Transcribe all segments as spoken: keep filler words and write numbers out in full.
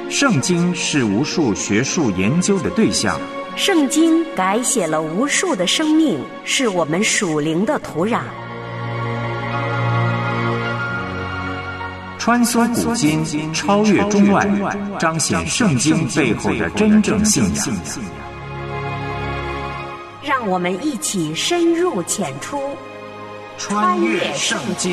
圣经是无数学术研究的对象， 圣经改写了无数的生命，是我们属灵的土壤。 穿梭古今，超越中外，彰显圣经背后的真正信仰。 让我们一起深入浅出， 穿越圣经。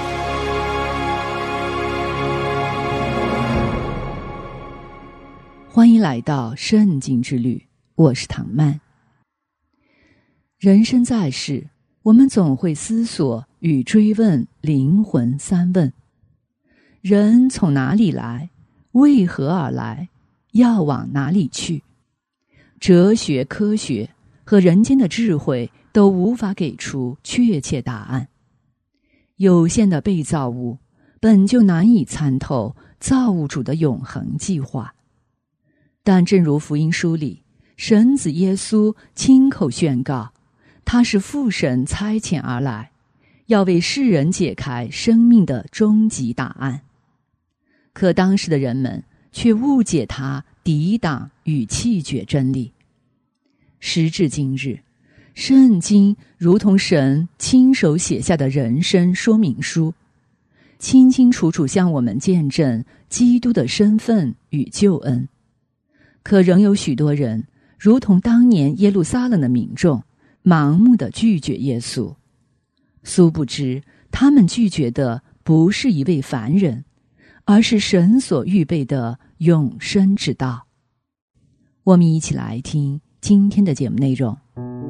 欢迎来到圣经之旅，我是唐曼。人生在世，我们总会思索与追问灵魂三问：人从哪里来？为何而来？要往哪里去？哲学、科学和人间的智慧都无法给出确切答案。有限的被造物本就难以参透造物主的永恒计划。但正如福音书里，神子耶稣亲口宣告，他是父神差遣而来，要为世人解开生命的终极答案。可当时的人们却误解他，抵挡与弃绝真理。时至今日，圣经如同神亲手写下的人生说明书，清清楚楚向我们见证基督的身份与救恩。可仍有许多人如同当年耶路撒冷的民众，盲目地拒绝耶稣。殊不知他们拒绝的不是一位凡人，而是神所预备的永生之道。我们一起来听今天的节目内容。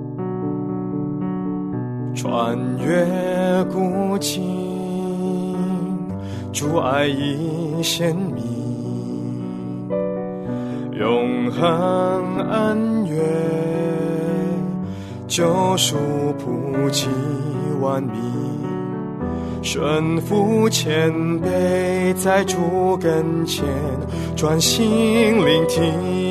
穿越古今，主爱已显明，永恒恩怨，救赎普及万民，顺服谦卑，在主跟前专心聆听，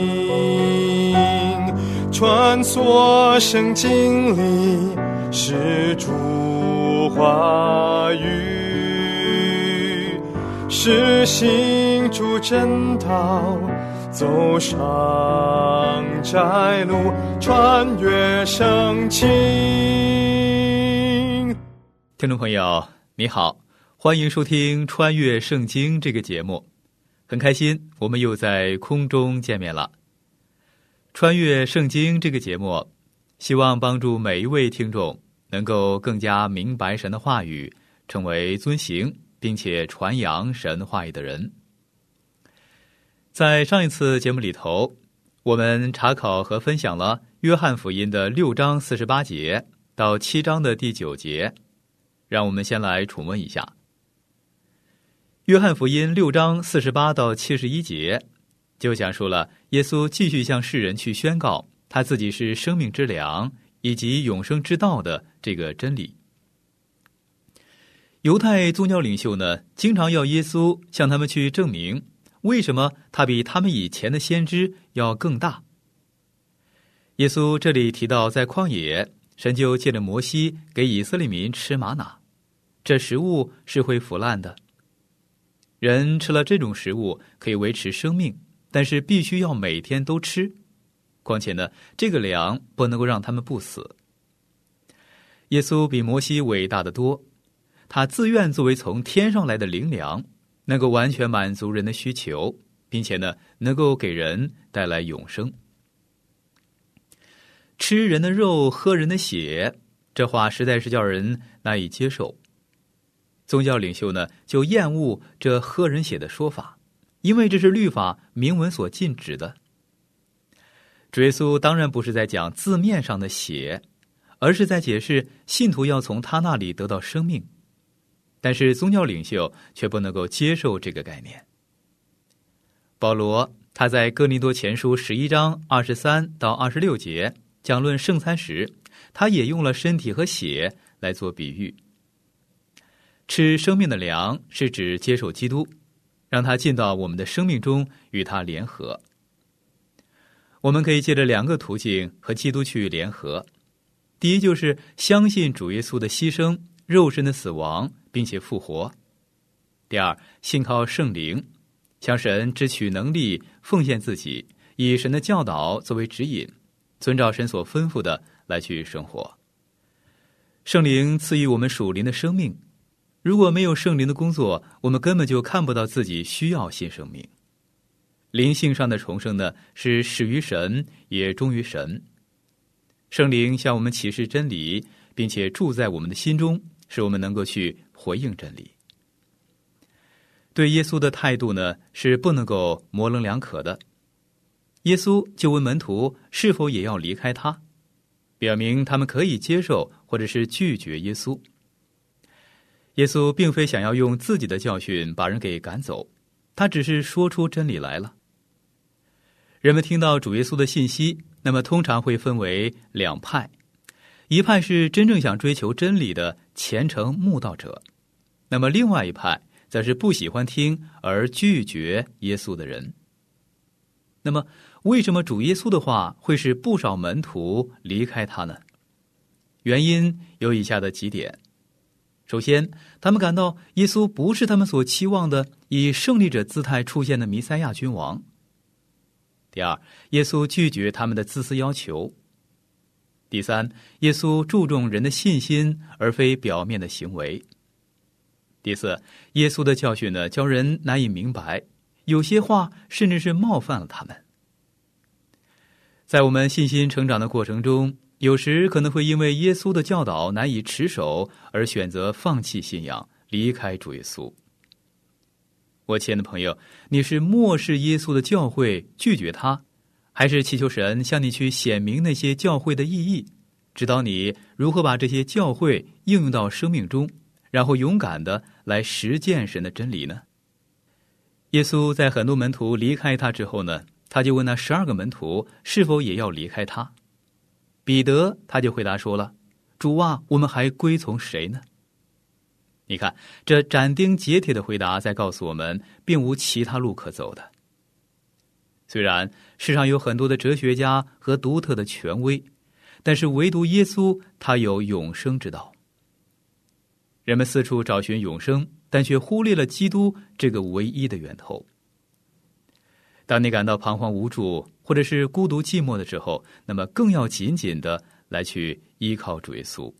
穿梭圣经里是主话语，是行主真道，走上窄路，穿越圣经。 听众朋友你好，欢迎收听穿越圣经这个节目，很开心我们又在空中见面了。穿越圣经这个节目希望帮助每一位听众能够更加明白神的话语，成为遵行并且传扬神话语的人。在上一次节目里头，我们查考和分享了约翰福音的六章四十八节到七章的第九节，让我们先来重温一下。约翰福音六章四十八到七十一节就讲述了耶稣继续向世人去宣告他自己是生命之粮以及永生之道的这个真理。犹太宗教领袖呢，经常要耶稣向他们去证明为什么他比他们以前的先知要更大。耶稣这里提到，在旷野，神就借着摩西给以色列民吃玛瑙，这食物是会腐烂的。人吃了这种食物可以维持生命，但是必须要每天都吃。况且呢，这个粮不能够让他们不死。耶稣比摩西伟大得多，他自愿作为从天上来的灵粮，能够完全满足人的需求，并且呢，能够给人带来永生。吃人的肉，喝人的血，这话实在是叫人难以接受。宗教领袖呢，就厌恶这喝人血的说法，因为这是律法明文所禁止的。主耶稣当然不是在讲字面上的血，而是在解释信徒要从他那里得到生命。但是宗教领袖却不能够接受这个概念。保罗他在哥林多前书十一章二十三到二十六节讲论圣餐时，他也用了身体和血来做比喻。吃生命的粮是指接受基督，让他进到我们的生命中，与他联合。我们可以借着两个途径和基督去联合。第一，就是相信主耶稣的牺牲、肉身的死亡并且复活。第二，信靠圣灵， 向神支取能力，奉献自己，以神的教导作为指引，遵照神所吩咐的来去生活。圣灵赐予我们属灵的生命，如果没有圣灵的工作，我们根本就看不到自己需要新生命。灵性上的重生呢，是始于神，也忠于神。圣灵向我们启示真理，并且住在我们的心中，使我们能够去回应真理。对耶稣的态度呢，是不能够模棱两可的。耶稣就问门徒是否也要离开他，表明他们可以接受或者是拒绝耶稣。耶稣并非想要用自己的教训把人给赶走，他只是说出真理来了。人们听到主耶稣的信息，那么通常会分为两派，一派是真正想追求真理的虔诚慕道者，那么另外一派则是不喜欢听而拒绝耶稣的人。那么为什么主耶稣的话会使不少门徒离开他呢？原因有以下的几点。首先，他们感到耶稣不是他们所期望的以胜利者姿态出现的弥赛亚君王。第二，耶稣拒绝他们的自私要求。第三，耶稣注重人的信心而非表面的行为。第四，耶稣的教训呢，教人难以明白，有些话甚至是冒犯了他们。在我们信心成长的过程中，有时可能会因为耶稣的教导难以持守而选择放弃信仰，离开主耶稣。我亲爱的朋友，你是漠视耶稣的教诲，拒绝他，还是祈求神向你去显明那些教诲的意义，指导你如何把这些教诲应用到生命中，然后勇敢的来实践神的真理呢？耶稣在很多门徒离开他之后呢，他就问那十二个门徒是否也要离开他。彼得他就回答说了，主啊，我们还归从谁呢？你看，这斩钉截铁的回答在告诉我们，并无其他路可走的。虽然世上有很多的哲学家和独特的权威，但是唯独耶稣，他有永生之道。人们四处找寻永生，但却忽略了基督这个唯一的源头。当你感到彷徨无助，或者是孤独寂寞的时候，那么更要紧紧的来去依靠主耶稣。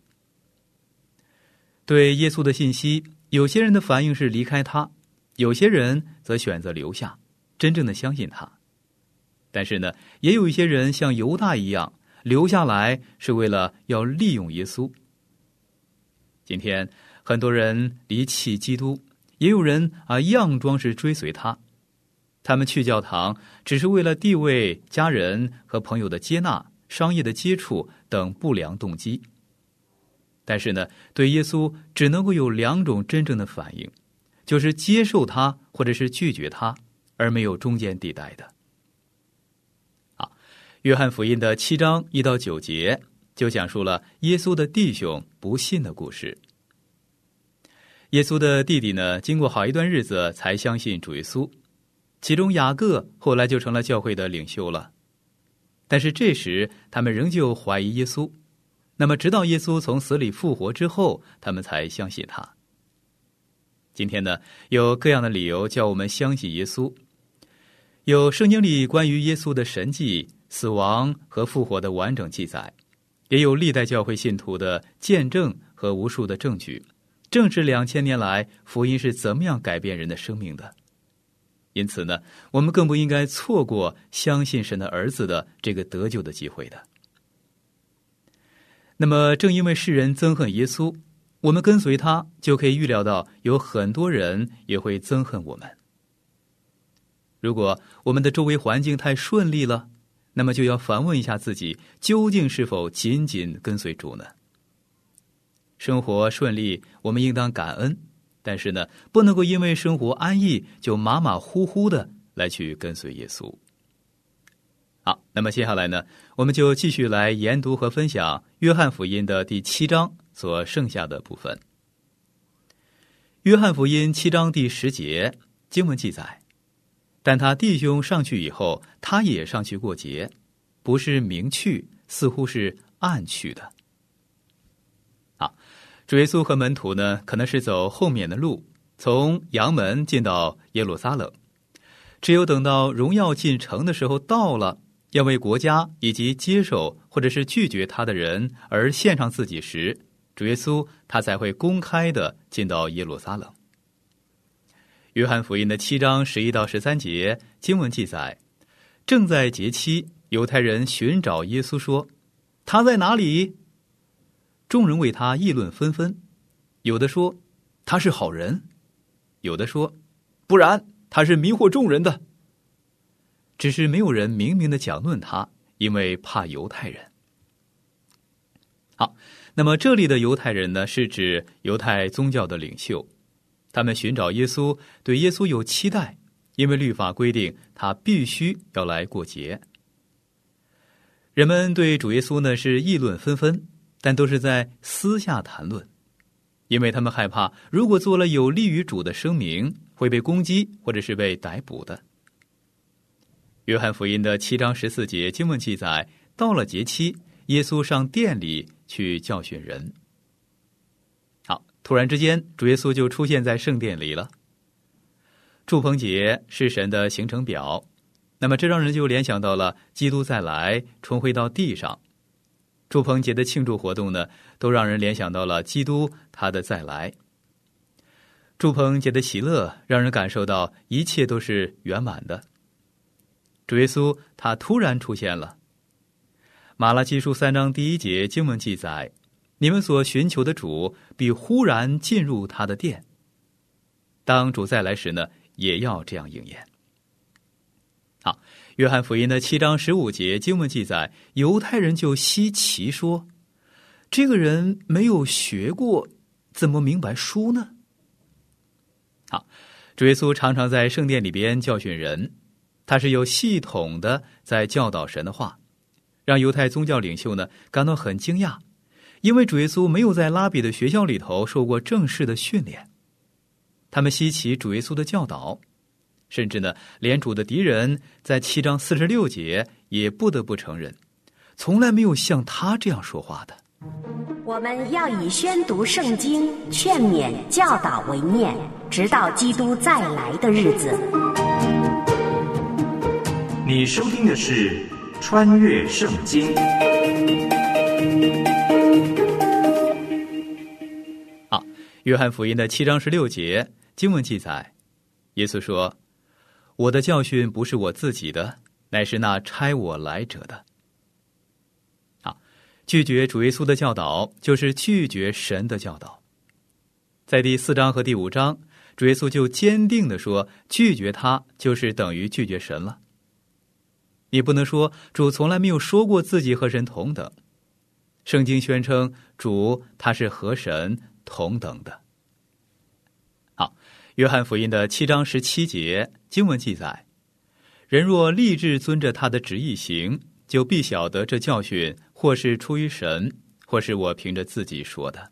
对耶稣的信息，有些人的反应是离开他，有些人则选择留下，真正的相信他。但是呢，也有一些人像犹大一样，留下来是为了要利用耶稣。今天很多人离弃基督，也有人啊佯装是追随他。他们去教堂只是为了地位、家人和朋友的接纳、商业的接触等不良动机。但是呢，对耶稣只能够有两种真正的反应，就是接受他或者是拒绝他，而没有中间地带的。好，约翰福音的七章一到九节就讲述了耶稣的弟兄不信的故事。耶稣的弟弟呢，经过好一段日子才相信主耶稣，其中雅各后来就成了教会的领袖了。但是这时他们仍旧怀疑耶稣，那么直到耶稣从死里复活之后，他们才相信他。今天呢，有各样的理由叫我们相信耶稣，有圣经里关于耶稣的神迹、死亡和复活的完整记载，也有历代教会信徒的见证和无数的证据，正是两千年来福音是怎么样改变人的生命的。因此呢，我们更不应该错过相信神的儿子的这个得救的机会的。那么正因为世人憎恨耶稣，我们跟随他就可以预料到有很多人也会憎恨我们。如果我们的周围环境太顺利了，那么就要反问一下自己，究竟是否紧紧跟随主呢？生活顺利，我们应当感恩，但是呢，不能够因为生活安逸就马马虎虎的来去跟随耶稣。好，那么接下来呢，我们就继续来研读和分享约翰福音的第七章所剩下的部分。约翰福音七章第十节经文记载，但他弟兄上去以后，他也上去过节，不是明去，似乎是暗去的。好，主耶稣和门徒呢，可能是走后面的路，从羊门进到耶路撒冷。 只有等到荣耀进城的时候到了，要为国家以及接受或者是拒绝他的人而献上自己时，主耶稣他才会公开的进到耶路撒冷。约翰福音的七章十一到十三节经文记载，正在节期，犹太人寻找耶稣说，他在哪里？众人为他议论纷纷，有的说他是好人，有的说不然，他是迷惑众人的。只是没有人明明的讲论他，因为怕犹太人。好，那么这里的犹太人呢，是指犹太宗教的领袖，他们寻找耶稣，对耶稣有期待，因为律法规定他必须要来过节。人们对主耶稣呢是议论纷纷，但都是在私下谈论，因为他们害怕如果做了有利于主的声明，会被攻击或者是被逮捕的。约翰福音的七章十四节经文记载，到了节期，耶稣上殿里去教训人。好，突然之间，主耶稣就出现在圣殿里了。祝棚节是神的行程表，那么这让人就联想到了基督再来，重回到地上。祝棚节的庆祝活动呢，都让人联想到了基督他的再来。祝棚节的喜乐让人感受到一切都是圆满的。主耶稣他突然出现了。马拉基书三章第一节经文记载，你们所寻求的主必忽然进入他的殿。当主再来时呢，也要这样应验。好，约翰福音的七章十五节经文记载，犹太人就稀奇说，这个人没有学过，怎么明白书呢？好，主耶稣常常在圣殿里边教训人，他是有系统的在教导神的话，让犹太宗教领袖呢感到很惊讶，因为主耶稣没有在拉比的学校里头受过正式的训练。他们稀奇主耶稣的教导，甚至呢连主的敌人在七章四十六节也不得不承认，从来没有像他这样说话的。 我们要以宣读圣经、劝勉、教导为念，直到基督再来的日子。 你收听的是《穿越圣经》。 好，约翰福音的七章十六节经文记载，耶稣说，我的教训不是我自己的，乃是那差我来者的。好，拒绝主耶稣的教导，就是拒绝神的教导。在第四章和第五章，主耶稣就坚定地说，拒绝他就是等于拒绝神了。你不能说主从来没有说过自己和神同等。圣经宣称主他是和神同等的。好，约翰福音的七章十七节经文记载，人若立志遵着他的旨意行，就必晓得这教训或是出于神，或是我凭着自己说的。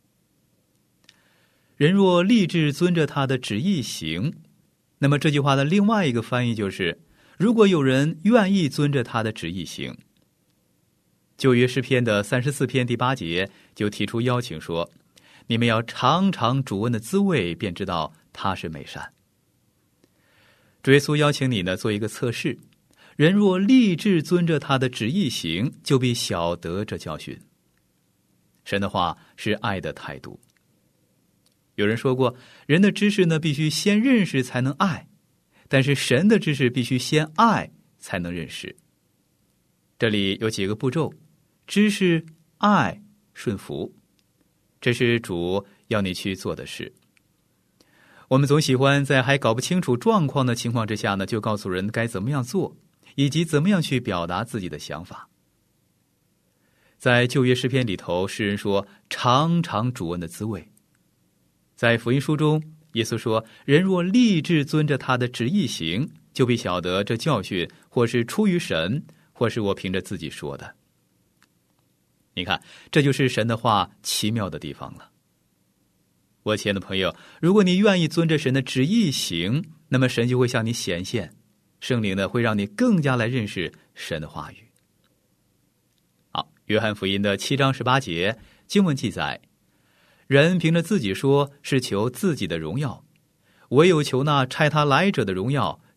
人若立志遵着他的旨意行，那么这句话的另外一个翻译就是，如果有人愿意遵着他的旨意行。旧约诗篇的三十四篇第八节就提出邀请说，你们要尝尝主恩的滋味，便知道他是美善。主耶稣邀请你呢做一个测试，人若立志遵着他的旨意行，就必晓得这教训。神的话是爱的态度。有人说过，人的知识呢必须先认识才能爱，但是神的知识必须先爱才能认识。这里有几个步骤，知识、爱、顺服，这是主要你去做的事。我们总喜欢在还搞不清楚状况的情况之下呢，就告诉人该怎么样做，以及怎么样去表达自己的想法。在旧约诗篇里头，诗人说尝尝主恩的滋味。在福音书中，耶稣说，人若立志遵着他的旨意行，就必晓得这教训或是出于神，或是我凭着自己说的。你看，这就是神的话奇妙的地方了。我亲爱的朋友，如果你愿意遵着神的旨意行，那么神就会向你显现，圣灵呢会让你更加来认识神的话语。好，约翰福音的七章十八节经文记载，人凭着自己说是求自己的荣耀，唯有求那差他来者的荣耀，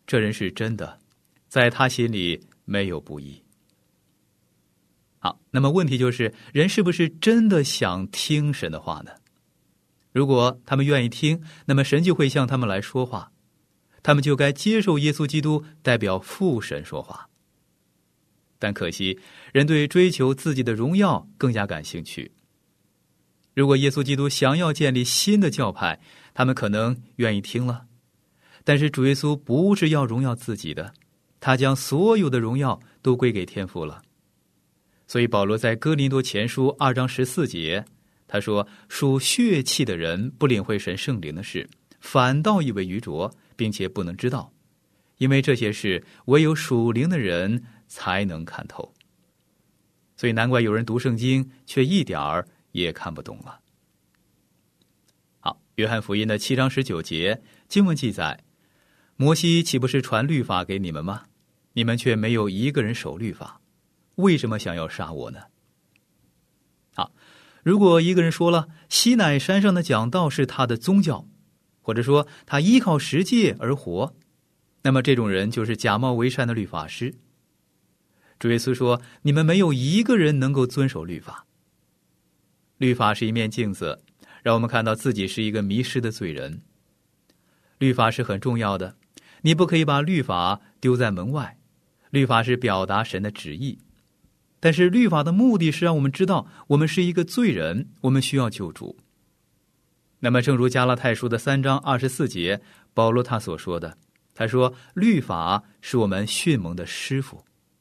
这人是真的，在他心里没有不义。好，那么问题就是，人是不是真的想听神的话呢？如果他们愿意听，那么神就会向他们来说话，他们就该接受耶稣基督代表父神说话。但可惜，人对追求自己的荣耀更加感兴趣。如果耶稣基督想要建立新的教派，他们可能愿意听了。但是主耶稣不是要荣耀自己的，他将所有的荣耀都归给天父了。所以保罗在哥林多前书二章十四节，他说：属血气的人不领会神圣灵的事，反倒以为愚拙，并且不能知道，因为这些事唯有属灵的人才能看透。所以难怪有人读圣经却一点儿也看不懂了。好，约翰福音的七章十九节经文记载，摩西岂不是传律法给你们吗？你们却没有一个人守律法，为什么想要杀我呢？好，如果一个人说了西乃山上的讲道是他的宗教，或者说他依靠十诫而活，那么这种人就是假冒为善的律法师。主耶稣说，你们没有一个人能够遵守律法。律法是一面镜子，让我们看到自己是一个迷失的罪人。律法是很重要的，你不可以把律法丢在门外。律法是表达神的旨意，但是律法的目的是让我们知道我们是一个罪人，我们需要救主。那么正如加拉太书的三章二十四节，保罗他所说的，他说律法是我们训蒙的师傅。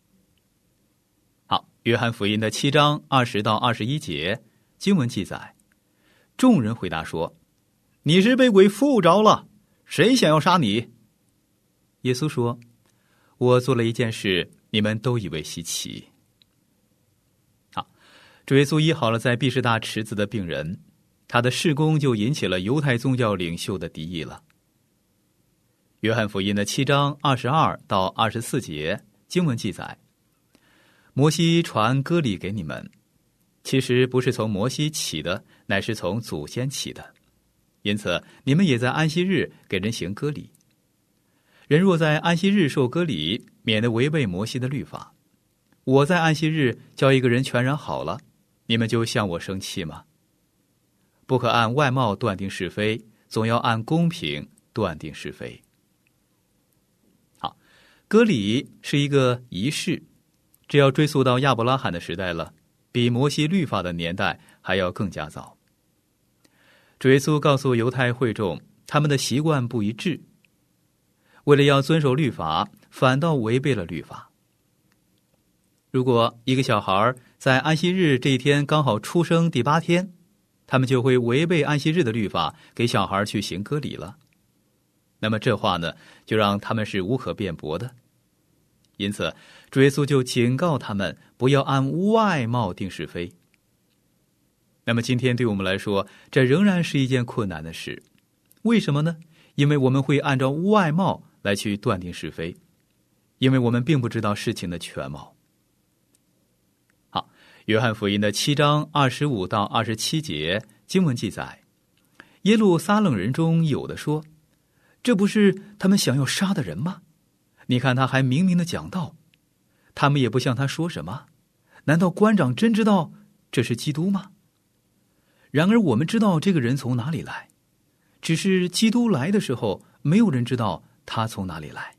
好，约翰福音的七章二十到二十一节经文记载，众人回答说，你是被鬼附着了，谁想要杀你？耶稣说，我做了一件事，你们都以为稀奇。好，主耶稣医好了在毕士大池子的病人，他的事工就引起了犹太宗教领袖的敌意了。约翰福音的七章二十二到二十四节经文记载，摩西传割礼给你们，其实不是从摩西起的，乃是从祖先起的，因此你们也在安息日给人行割礼。人若在安息日受割礼，免得违背摩西的律法。我在安息日叫一个人全然好了，你们就向我生气吗？不可按外貌断定是非，总要按公平断定是非。好，割礼是一个仪式，这要追溯到亚伯拉罕的时代了，比摩西律法的年代还要更加早。主耶稣告诉犹太会众，他们的习惯不一致，为了要遵守律法，反倒违背了律法。如果一个小孩在安息日这一天刚好出生第八天，他们就会违背安息日的律法，给小孩去行割礼了。那么这话呢，就让他们是无可辩驳的。因此，主耶稣就警告他们，不要按外貌定是非。那么今天对我们来说，这仍然是一件困难的事。为什么呢？因为我们会按照外貌来去断定是非，因为我们并不知道事情的全貌。好，约翰福音的七章二十五到二十七节经文记载，耶路撒冷人中有的说，这不是他们想要杀的人吗？你看他还明明的讲道，他们也不向他说什么，难道官长真知道这是基督吗？然而我们知道这个人从哪里来，只是基督来的时候，没有人知道他从哪里来。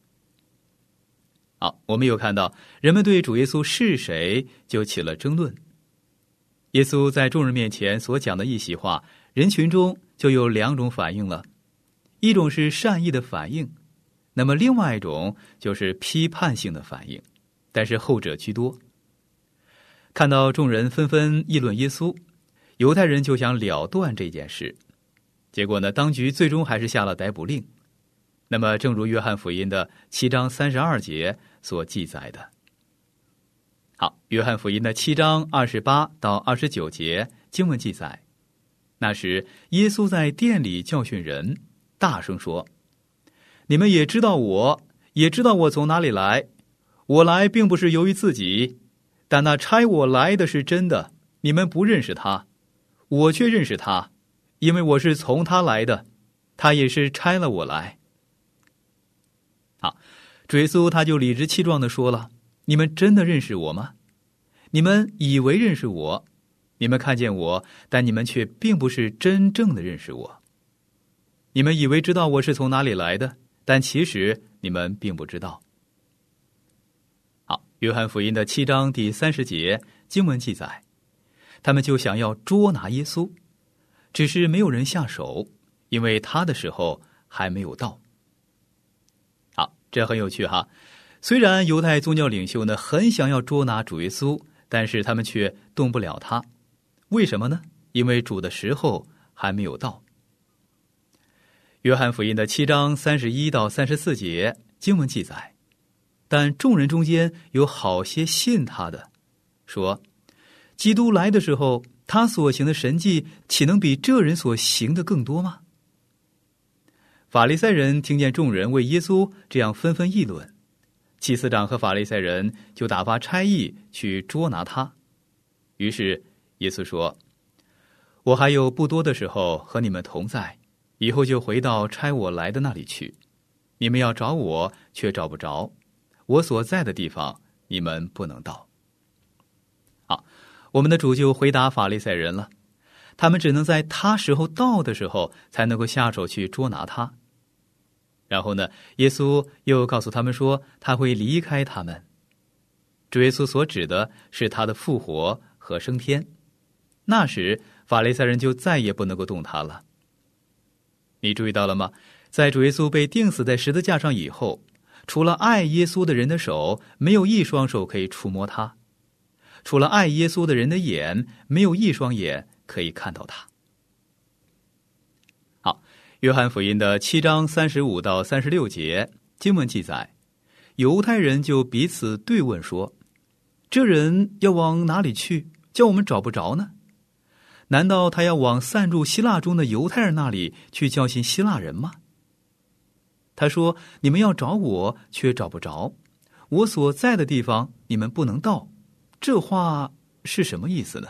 好，我们又看到人们对主耶稣是谁就起了争论。耶稣在众人面前所讲的一席话，人群中就有两种反应了，一种是善意的反应，那么另外一种就是批判性的反应，但是后者居多。看到众人纷纷议论耶稣，犹太人就想了断这件事，结果呢，当局最终还是下了逮捕令。那么正如约翰福音的七章三十二节所记载的。好，约翰福音的七章二十八到二十九节经文记载，那时耶稣在殿里教训人，大声说，你们也知道我，也知道我从哪里来，我来并不是由于自己，但那差我来的是真的，你们不认识他，我却认识他，因为我是从他来的，他也是差了我来。 好，主耶稣他就理直气壮地说了，你们真的认识我吗？你们以为认识我，你们看见我，但你们却并不是真正的认识我。你们以为知道我是从哪里来的，但其实你们并不知道。好，约翰福音的七章第三十节经文记载，他们就想要捉拿耶稣，只是没有人下手，因为他的时候还没有到。好，这很有趣哈。虽然犹太宗教领袖呢很想要捉拿主耶稣，但是他们却动不了他。为什么呢？因为主的时候还没有到。约翰福音的七章三十一到三十四节经文记载，但众人中间有好些信他的，说基督来的时候，他所行的神迹岂能比这人所行的更多吗？法利赛人听见众人为耶稣这样纷纷议论，祭司长和法利赛人就打发差役去捉拿他。于是耶稣说，我还有不多的时候和你们同在，以后就回到差我来的那里去。你们要找我，却找不着，我所在的地方你们不能到。好，我们的主就回答法利赛人了，他们只能在他时候到的时候才能够下手去捉拿他。然后呢，耶稣又告诉他们说他会离开他们。主耶稣所指的是他的复活和升天，那时法利赛人就再也不能够动他了。你注意到了吗？在主耶稣被钉死在十字架上以后，除了爱耶稣的人的手，没有一双手可以触摸他；除了爱耶稣的人的眼，没有一双眼可以看到他。好，约翰福音的七章三十五到三十六节经文记载，犹太人就彼此对问说，这人要往哪里去，叫我们找不着呢？难道他要往散住希腊中的犹太人那里去教训希腊人吗？他说，你们要找我，却找不着，我所在的地方你们不能到。这话是什么意思呢？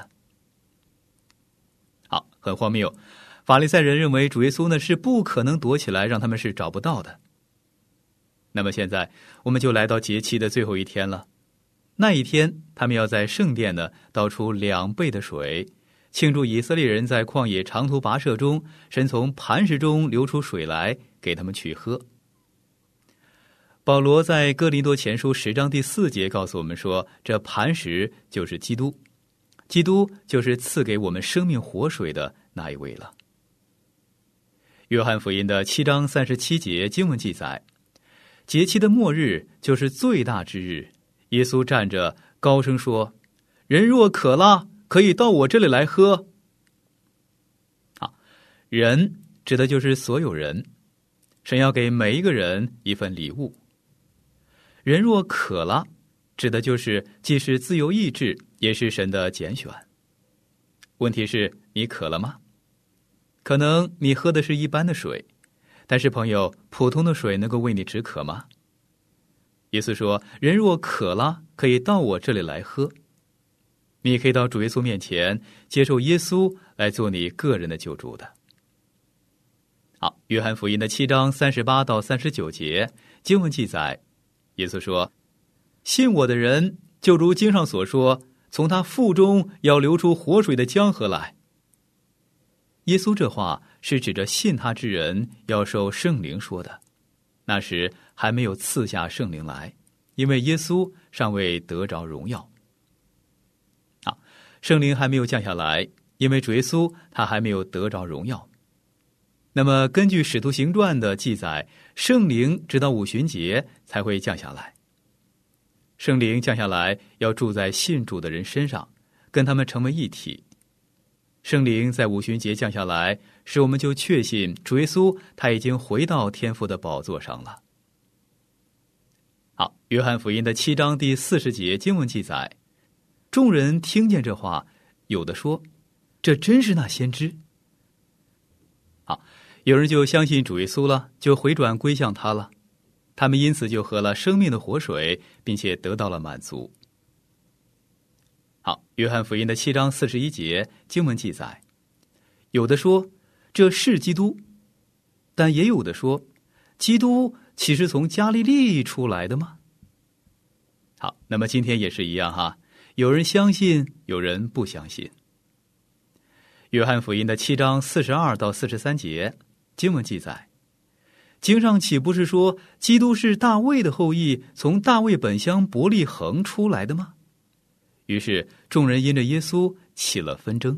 好，很荒谬。法利赛人认为主耶稣呢是不可能躲起来，让他们是找不到的。那么现在我们就来到节期的最后一天了。那一天他们要在圣殿呢倒出两倍的水，庆祝以色列人在旷野长途跋涉中，神从磐石中流出水来给他们去喝。保罗在哥林多前书十章第四节告诉我们说，这磐石就是基督，基督就是赐给我们生命活水的那一位了。约翰福音的七章三十七节经文记载，节期的末日就是最大之日，耶稣站着高声说，人若渴了，可以到我这里来喝。好，人指的就是所有人，神要给每一个人一份礼物。人若渴了，指的就是既是自由意志，也是神的拣选。问题是，你渴了吗？可能你喝的是一般的水，但是朋友，普通的水能够为你止渴吗？耶稣说，人若渴了，可以到我这里来喝。你可以到主耶稣面前，接受耶稣来做你个人的救主的。好，约翰福音的七章三十八到三十九节经文记载，耶稣说，信我的人，就如经上所说，从他腹中要流出活水的江河来。耶稣这话是指着信他之人要受圣灵说的，那时还没有赐下圣灵来，因为耶稣尚未得着荣耀。啊，圣灵还没有降下来，因为主耶稣他还没有得着荣耀。那么根据使徒行传的记载，圣灵直到五旬节才会降下来。圣灵降下来要住在信主的人身上，跟他们成为一体。圣灵在五旬节降下来，使我们就确信主耶稣他已经回到天父的宝座上了。好，约翰福音的七章第四十节经文记载，众人听见这话，有的说，这真是那先知。好，有人就相信主耶稣了，就回转归向他了，他们因此就喝了生命的活水，并且得到了满足。好，约翰福音的七章四十一节经文记载，有的说这是基督，但也有的说基督岂是从加利利出来的吗？好，那么今天也是一样哈，有人相信，有人不相信。约翰福音的七章四十二到四十三节经文记载，经上岂不是说基督是大卫的后裔，从大卫本乡伯利恒出来的吗？于是众人因着耶稣起了纷争。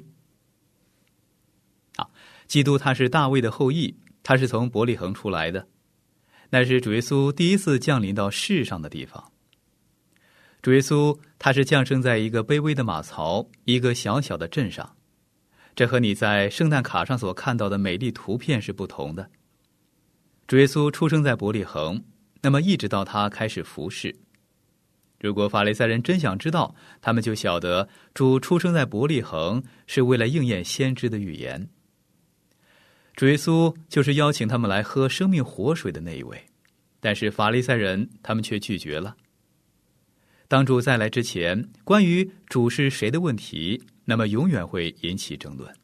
好，基督他是大卫的后裔，他是从伯利恒出来的，那是主耶稣第一次降临到世上的地方。主耶稣他是降生在一个卑微的马槽，一个小小的镇上，这和你在圣诞卡上所看到的美丽图片是不同的。主耶稣出生在伯利恒，那么一直到他开始服侍。如果法利赛人真想知道，他们就晓得主出生在伯利恒是为了应验先知的预言。主耶稣就是邀请他们来喝生命活水的那一位，但是法利赛人他们却拒绝了。当主再来之前，关于主是谁的问题，那么永远会引起争论。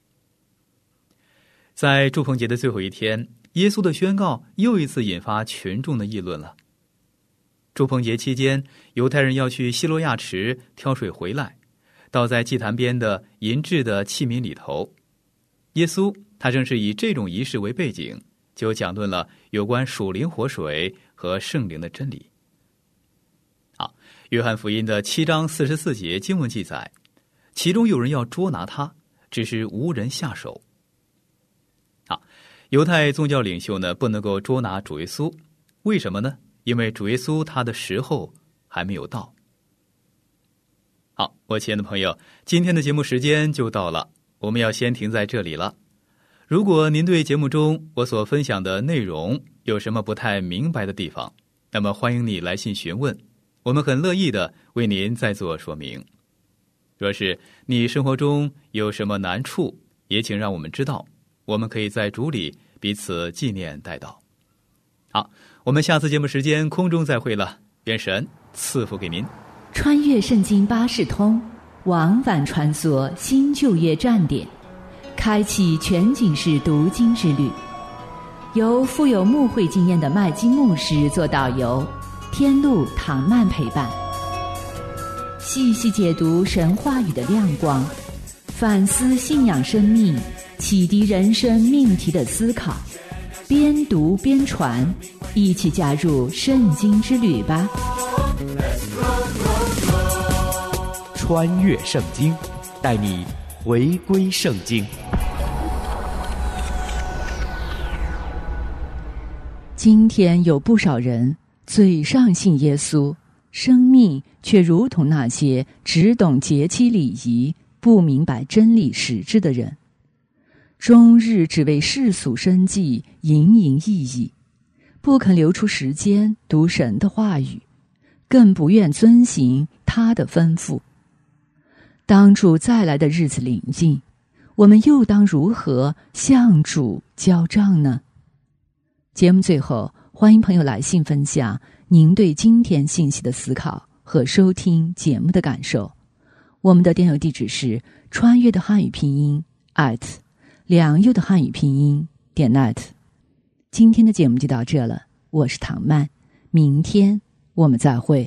在祝棚节的最后一天，耶稣的宣告又一次引发群众的议论了。祝棚节期间，犹太人要去西罗亚池挑水回来，倒在祭坛边的银制的器皿里头。耶稣他正是以这种仪式为背景，就讲论了有关属灵活水和圣灵的真理。好，约翰福音的七章四十四节经文记载，其中有人要捉拿他，只是无人下手。好，犹太宗教领袖呢不能够捉拿主耶稣，为什么呢？因为主耶稣他的时候还没有到。好，我亲爱的朋友，今天的节目时间就到了，我们要先停在这里了。如果您对节目中我所分享的内容有什么不太明白的地方，那么欢迎你来信询问，我们很乐意的为您再做说明。若是你生活中有什么难处，也请让我们知道，我们可以在主里彼此纪念代祷。好，我们下次节目时间空中再会了，愿神赐福给您。 穿越圣经巴士通，往返穿梭新旧约站点，开启全景式读经之旅。由富有牧会经验的麦基牧师做导游，天路唐曼陪伴，细细解读神话语的亮光，反思信仰生命，启迪人生命题的思考，边读边传，一起加入圣经之旅吧。 穿越圣经，带你回归圣经。 今天有不少人嘴上信耶稣，生命却如同那些只懂节期礼仪，不明白真理实质的人，终日只为世俗生计营营役役，不肯留出时间读神的话语，更不愿遵行他的吩咐。当主再来的日子临近，我们又当如何向主交账呢？节目最后，欢迎朋友来信分享您对今天信息的思考和收听节目的感受。我们的电邮地址是穿越的汉语拼音 at 良友的汉语拼音点 net。 今天的节目就到这了，我是唐曼，明天我们再会。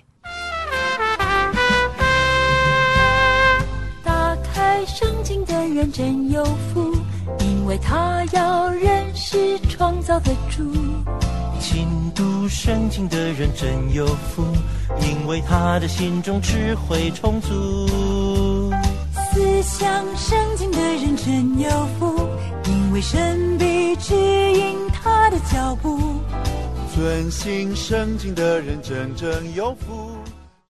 打开圣经的人真有福，因为他要认识创造的主。 勤读圣经的人真有福，因为他的心中智慧充足。 思想圣经的人真有福，因为神必指引他的脚步。 遵行圣经的人真正有福。